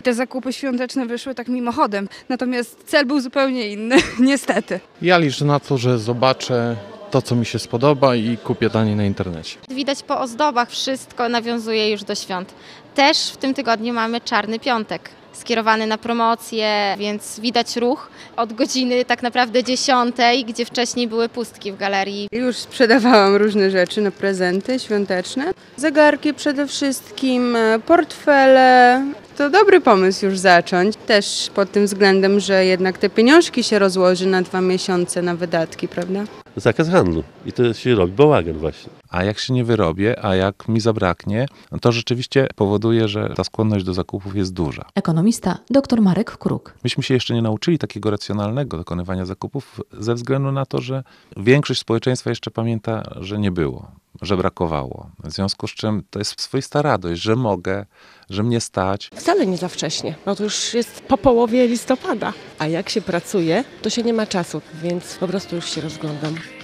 te zakupy świąteczne wyszły tak mimochodem. Natomiast cel był zupełnie inny, niestety. Ja liczę na to, że zobaczę to, co mi się spodoba i kupię taniej na internecie. Widać po ozdobach, wszystko nawiązuje już do świąt. Też w tym tygodniu mamy Czarny Piątek, skierowany na promocję, więc widać ruch od godziny tak naprawdę 10, gdzie wcześniej były pustki w galerii. Już sprzedawałam różne rzeczy na prezenty świąteczne. Zegarki przede wszystkim, portfele. To dobry pomysł już zacząć. Też pod tym względem, że jednak te pieniążki się rozłoży na 2 miesiące na wydatki, prawda? Zakaz handlu i to się robi bałagan właśnie. A jak się nie wyrobię, a jak mi zabraknie, no to rzeczywiście powoduje, że ta skłonność do zakupów jest duża. Ekonomista dr Marek Kruk. Myśmy się jeszcze nie nauczyli takiego racjonalnego dokonywania zakupów ze względu na to, że większość społeczeństwa jeszcze pamięta, że nie było, że brakowało. W związku z czym to jest swoista radość, że mogę, że mnie stać. Wcale nie za wcześnie, no to już jest po połowie listopada, a jak się pracuje, to się nie ma czasu, więc po prostu już się rozglądam.